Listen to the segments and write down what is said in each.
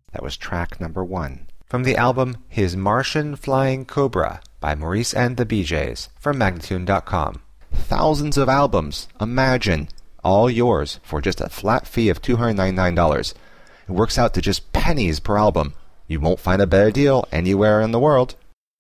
That was track number 1. From the album His Martian Flying Cobra by Maurice and the BJs from Magnatune.com. Thousands of albums, imagine, all yours for just a flat fee of $299. It works out to just pennies per album. You won't find a better deal anywhere in the world.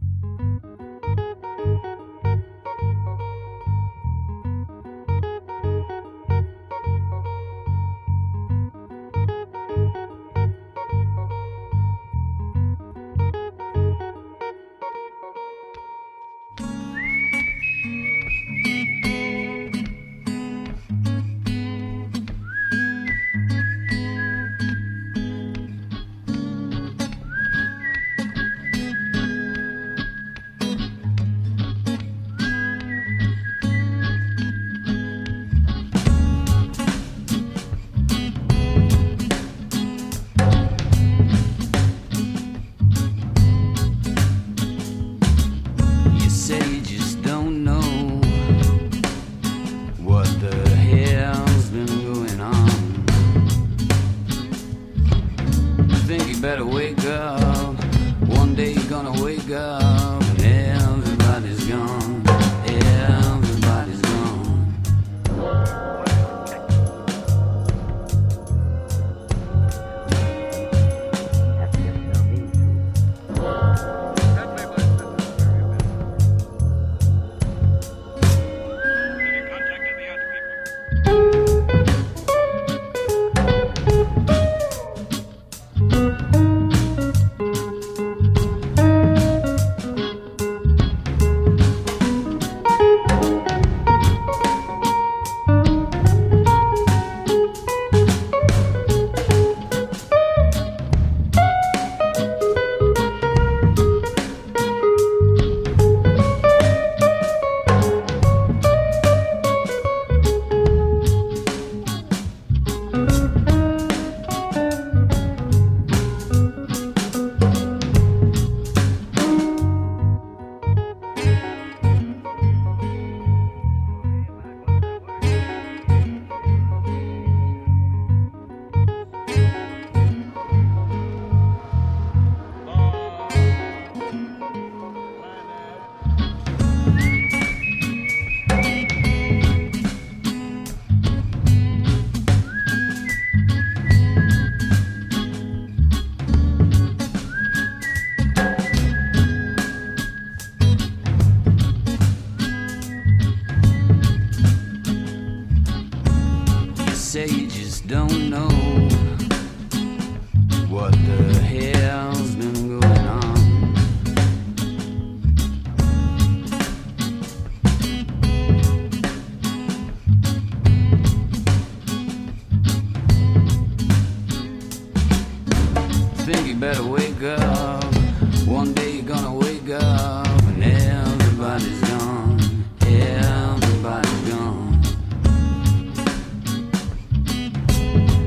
say you just don't know what the hell's been going on. Think you better wake up. One day you're gonna wake up and everybody's gone. Everybody's gone.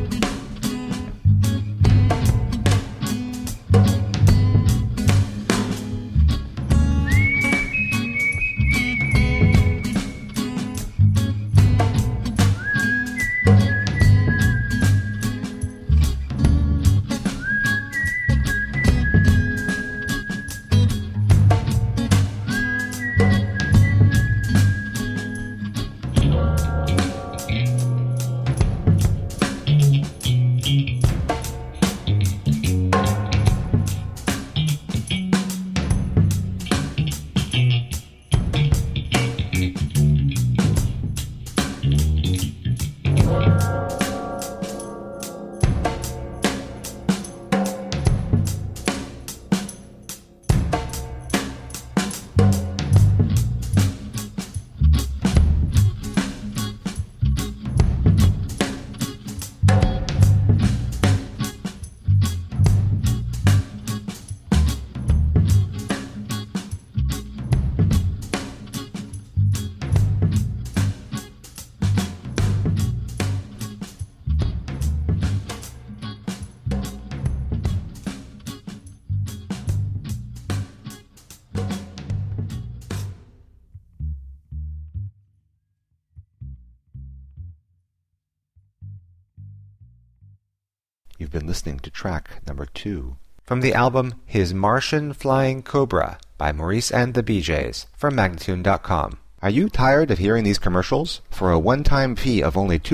You've been listening to track number 2 from the album His Martian Flying Cobra by Maurice and the BJs from Magnatune.com. Are you tired of hearing these commercials? For a one-time fee of only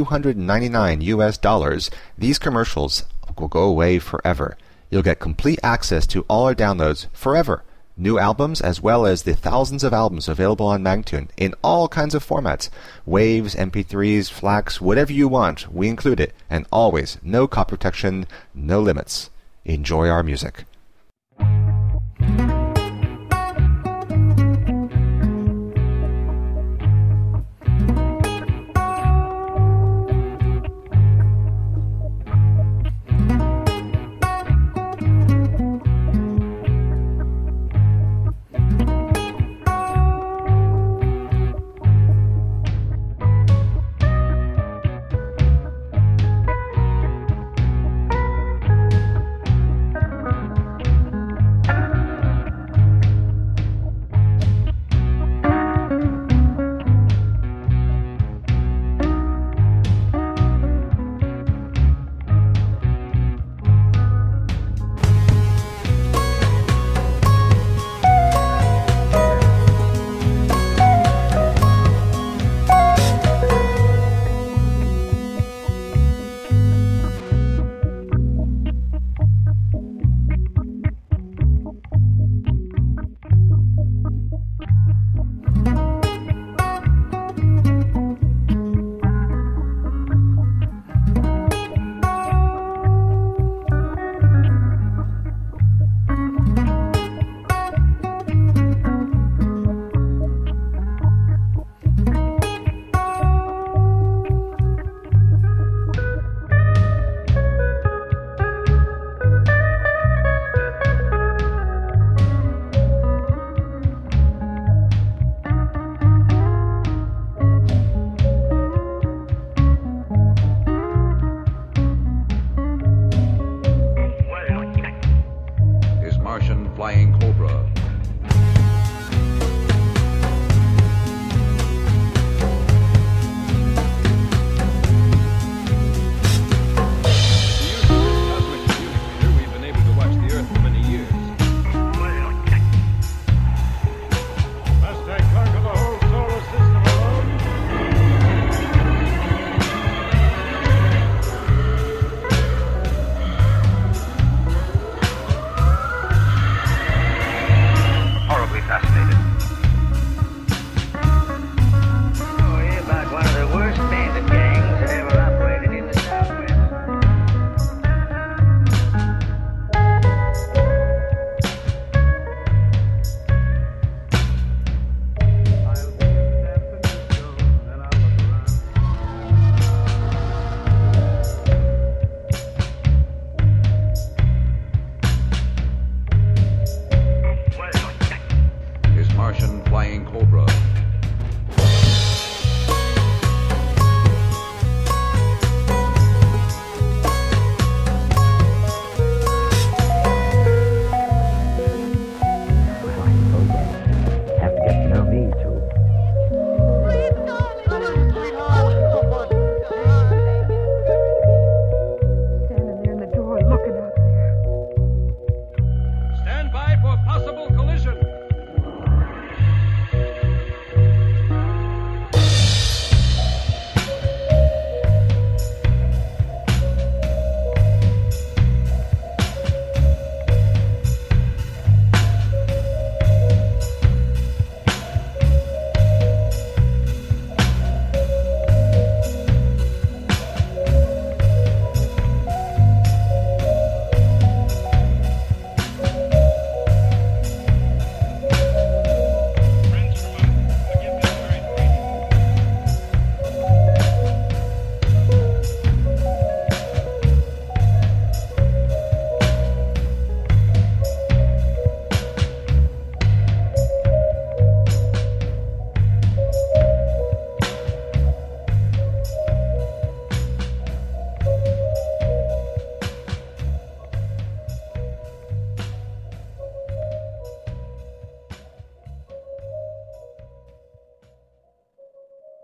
$299, these commercials will go away forever. You'll get complete access to all our downloads forever. New albums as well as the thousands of albums available on Magnatune in all kinds of formats. Waves, MP3s, FLACs, whatever you want, we include it. And always, no copy protection, no limits. Enjoy our music.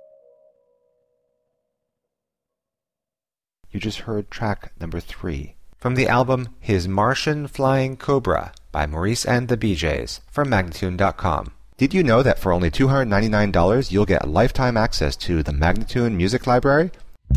You just heard track number 3 from the album His Martian Flying Cobra by Maurice and the BJs from Magnatune.com. Did you know that for only $299 you'll get lifetime access to the Magnatune Music Library?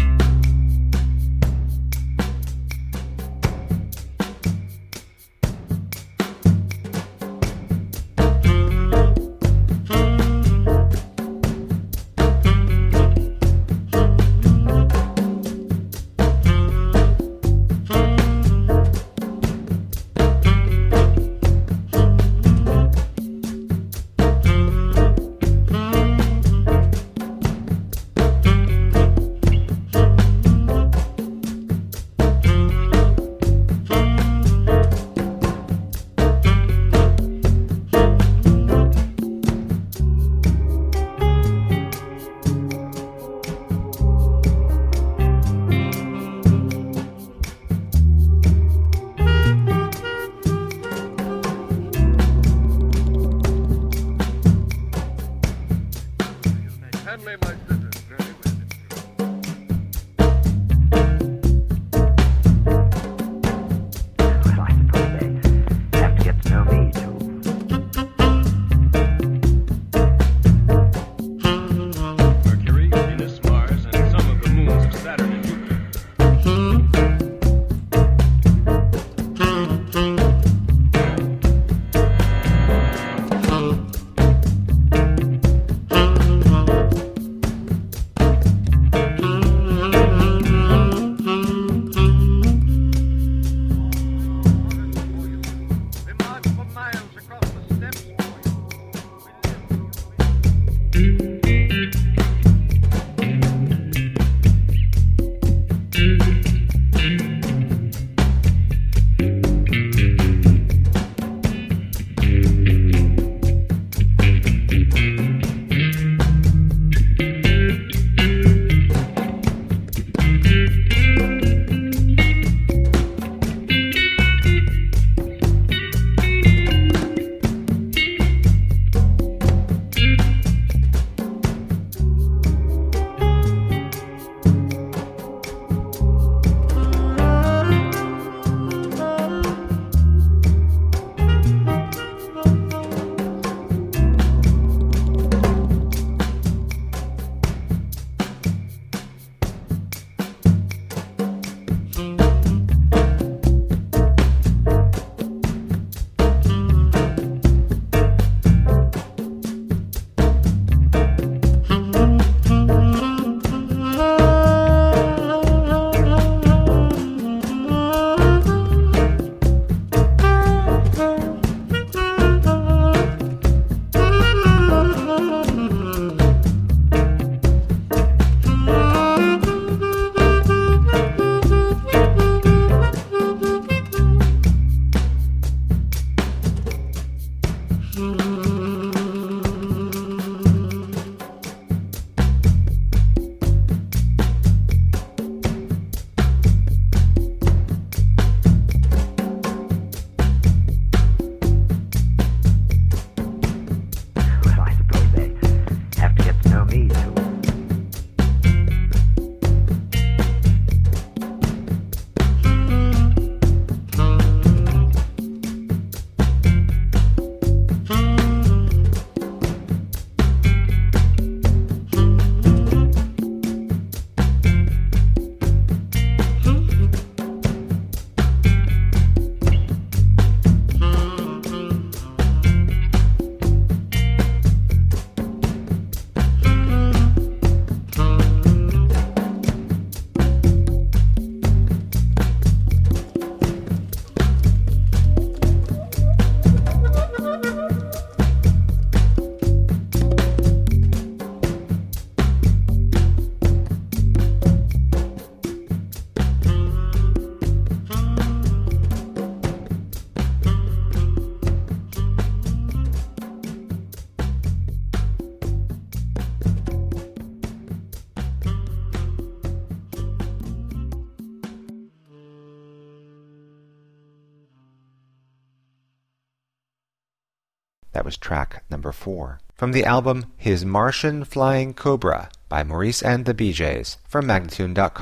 That was track number 4. From the album His Martian Flying Cobra by Maurice and the BJs from Magnatune.com.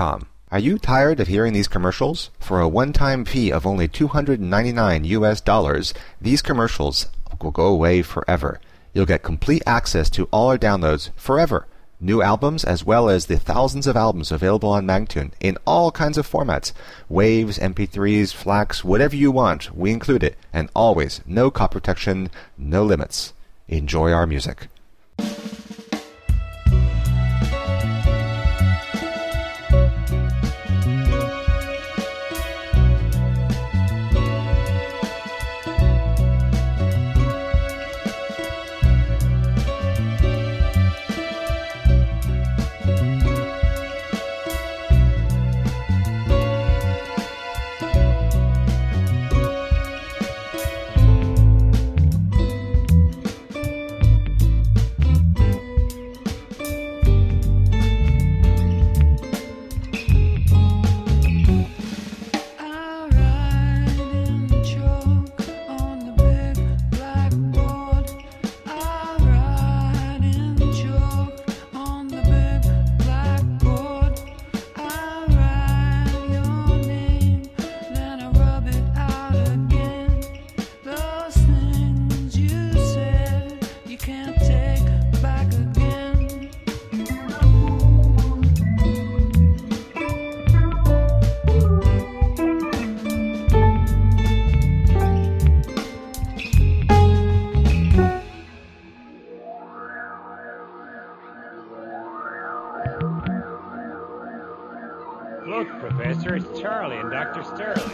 Are you tired of hearing these commercials? For a one-time fee of only $299 US, these commercials will go away forever. You'll get complete access to all our downloads forever. New albums as well as the thousands of albums available on Magnatune in all kinds of formats. Waves, MP3s, FLACs, whatever you want, we include it. And always, no copy protection, no limits. Enjoy our music. Look, Professor, it's Charlie and Dr. Sterling.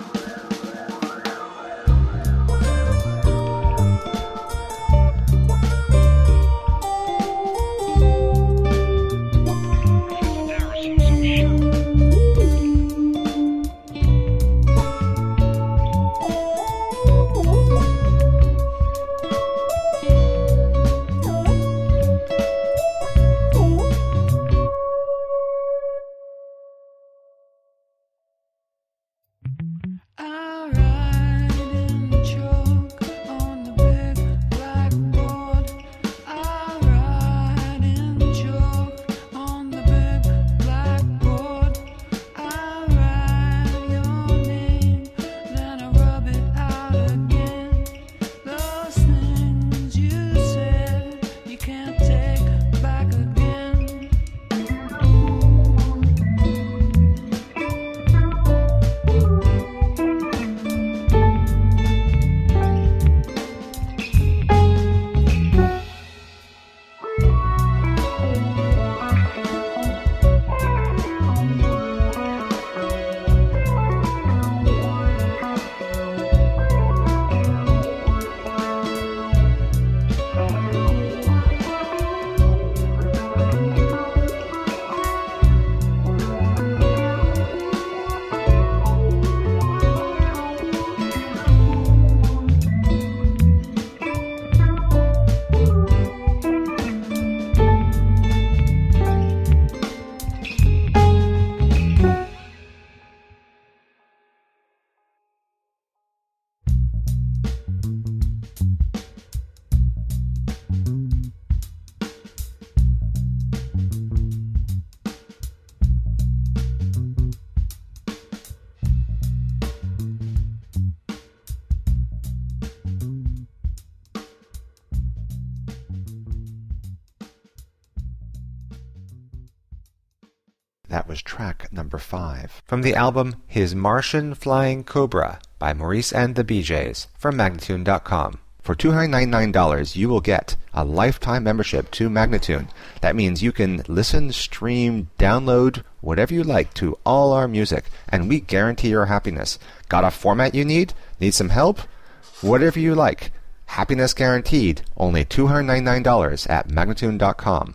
That was track number 5 from the album His Martian Flying Cobra by Maurice and the BJs from Magnatune.com. For $299, you will get a lifetime membership to Magnatune. That means you can listen, stream, download, whatever you like to all our music, and we guarantee your happiness. Got a format you need? Need some help? Whatever you like. Happiness guaranteed. Only $299 at Magnatune.com.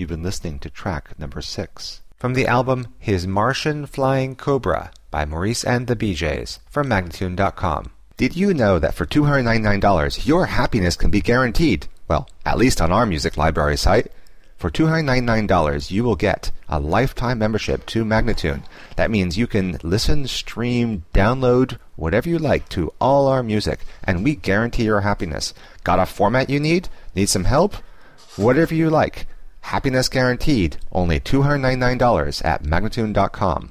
You've been listening to track number 6. From the album His Martian Flying Cobra by Maurice and the BJs from Magnatune.com. Did you know that for $299 your happiness can be guaranteed? Well, at least on our music library site. For $299 you will get a lifetime membership to Magnatune. That means you can listen, stream, download, whatever you like to all our music, and we guarantee your happiness. Got a format you need? Need some help? Whatever you like. Happiness guaranteed. Only $299 at Magnatune.com.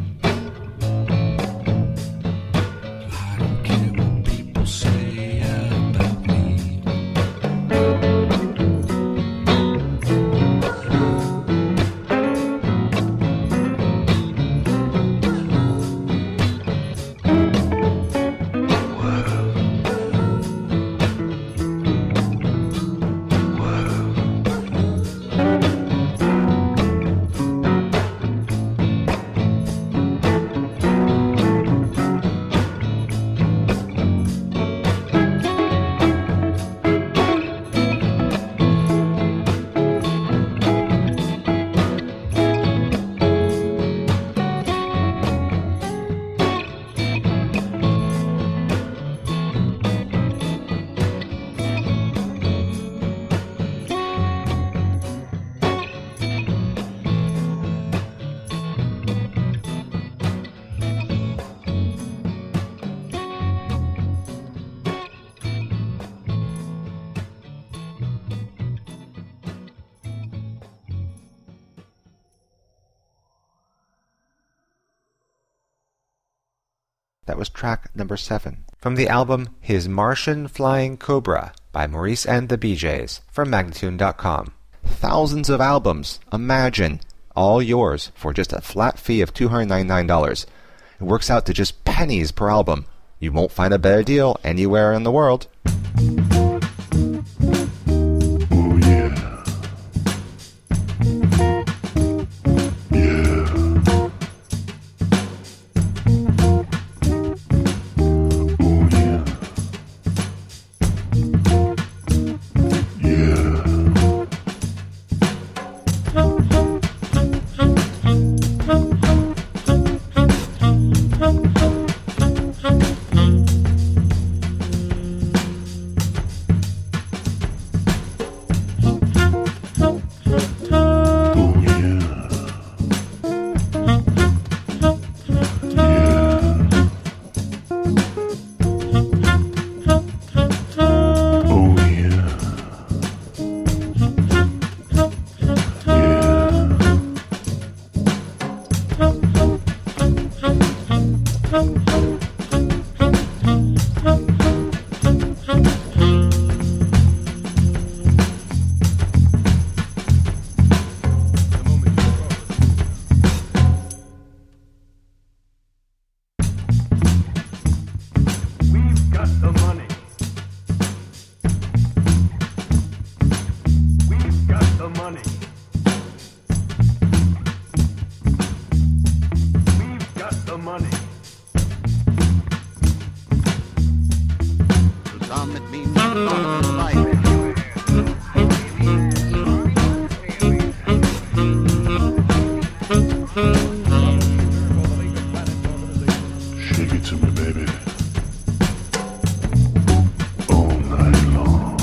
Say That was track number 7. From the album His Martian Flying Cobra by Maurice and the BJs from Magnatune.com. Thousands of albums, imagine, all yours for just a flat fee of $299. It works out to just pennies per album. You won't find a better deal anywhere in the world. Oh yeah. Yeah. Oh yeah. Yeah. Shake it to me, baby. All night long.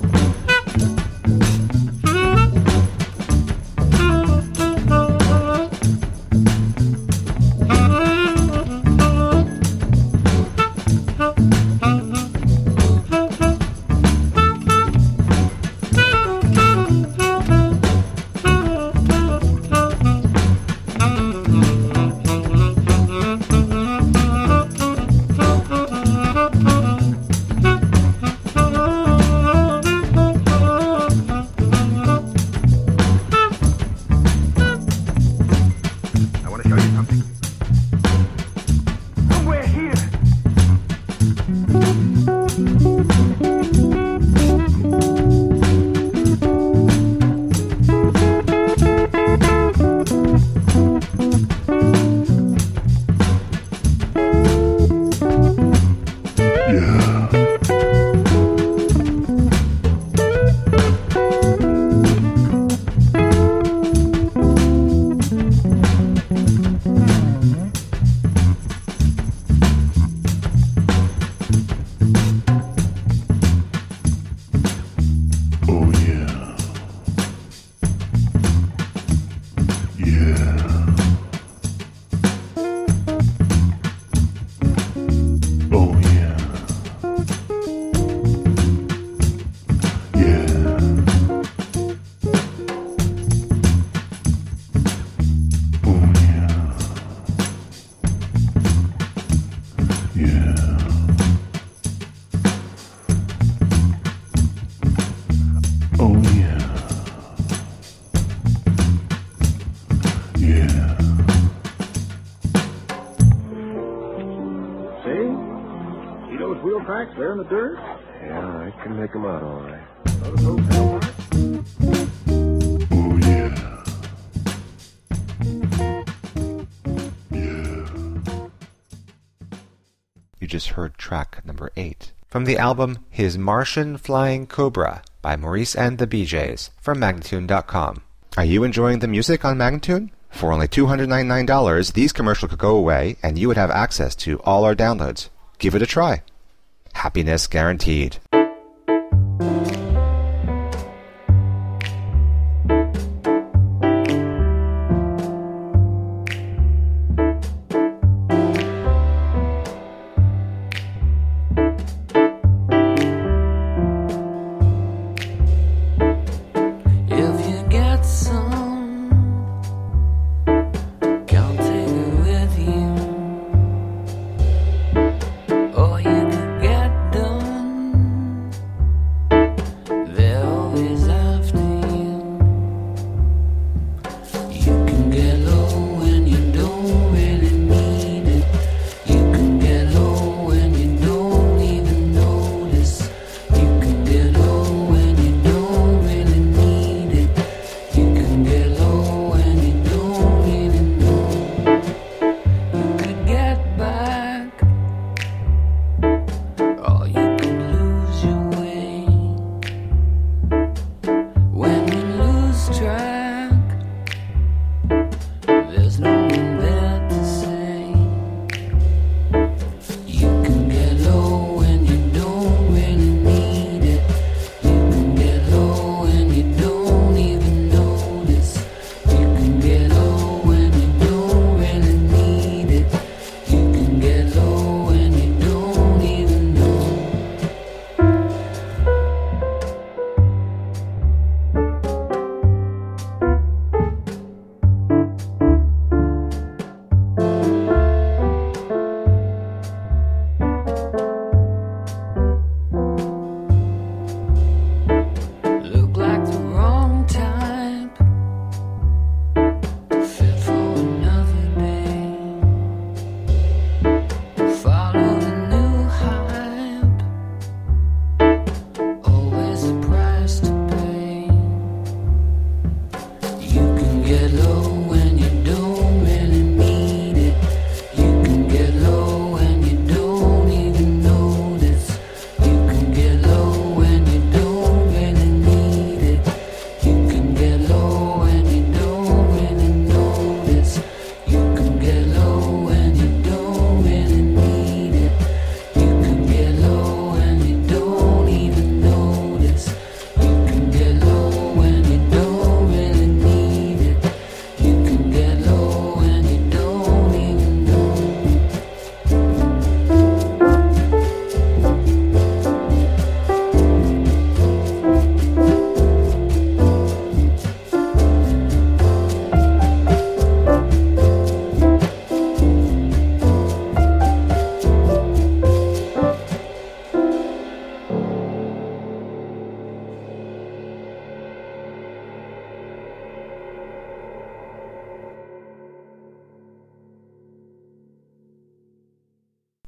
tracks there in the dirt? Yeah, I can make them out all right. Those hotel marks? Oh, yeah. Yeah. You just heard track number 8 from the album His Martian Flying Cobra by Maurice and the BJs from Magnatune.com. Are you enjoying the music on Magnatune? For only $299, these commercials could go away and you would have access to all our downloads. Give it a try. Happiness guaranteed.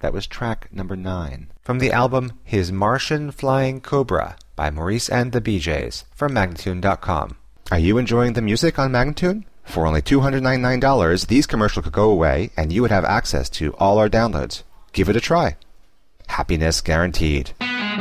That was track number 9. From the album His Martian Flying Cobra by Maurice and the BJs from Magnatune.com. Are you enjoying the music on Magnatune? For only $299, these commercials could go away and you would have access to all our downloads. Give it a try. Happiness guaranteed.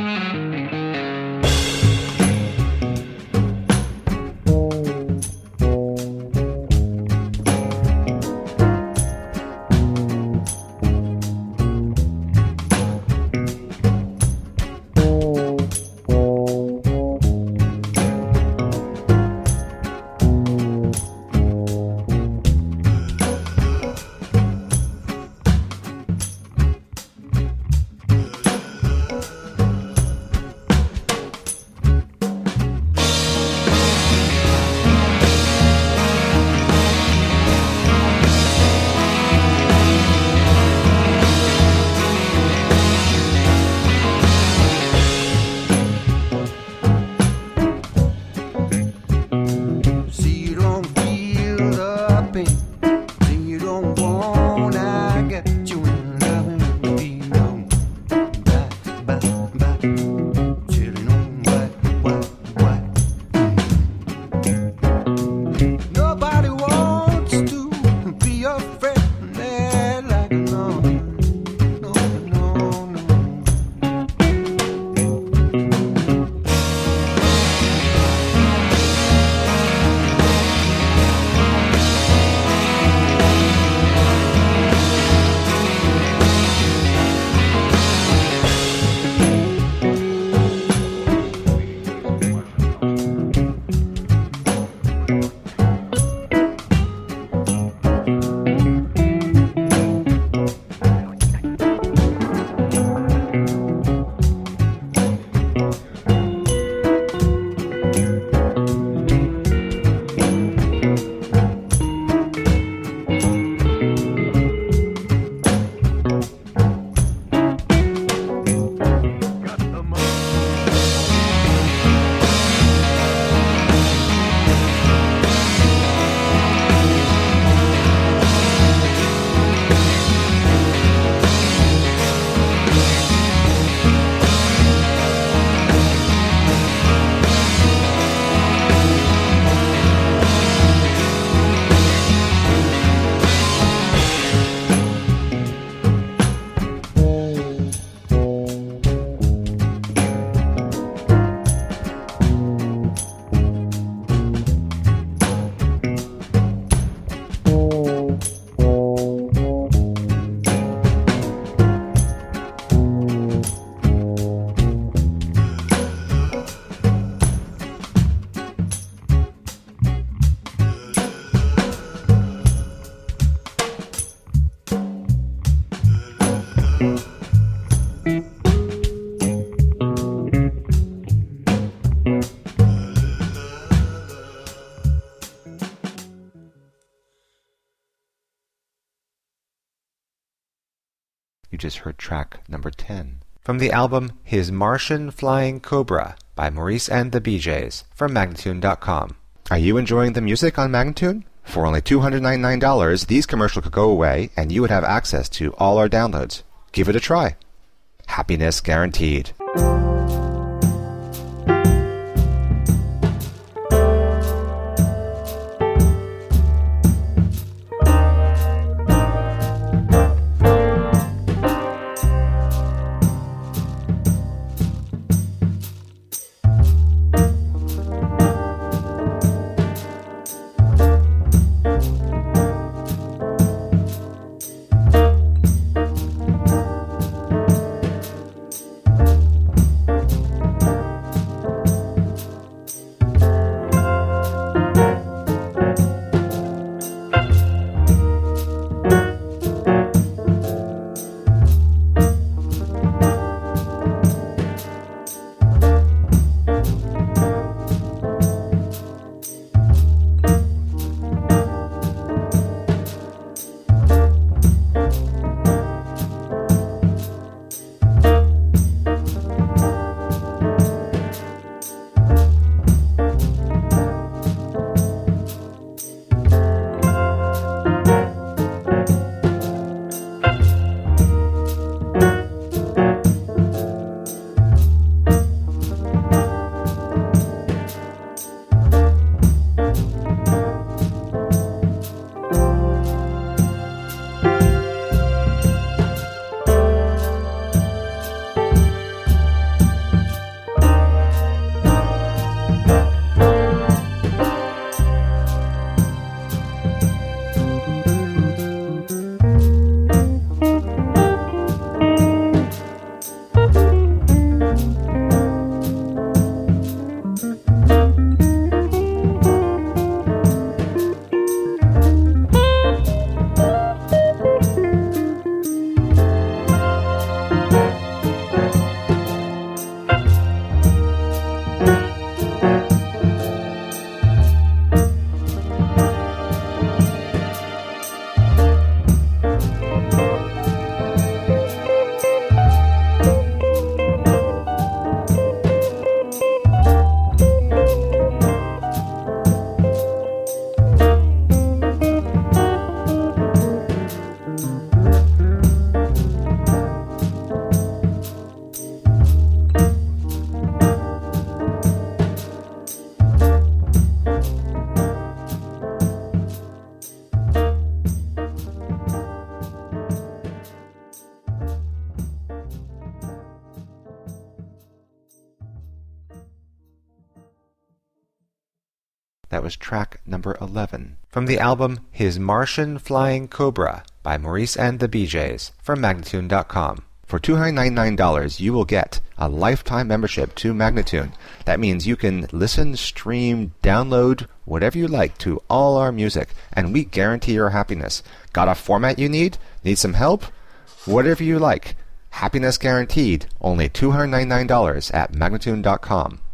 You just heard track number 10. From the album His Martian Flying Cobra by Maurice and the BJs from Magnatune.com. Are you enjoying the music on Magnatune? For only $299, these commercials could go away and you would have access to all our downloads. Give it a try. Happiness guaranteed. That was track number 11. From the album His Martian Flying Cobra by Maurice and the BJs from Magnatune.com. For $299, you will get a lifetime membership to Magnatune. That means you can listen, stream, download, whatever you like to all our music, and we guarantee your happiness. Got a format you need? Need some help? Whatever you like. Happiness guaranteed. Only $299 at Magnatune.com.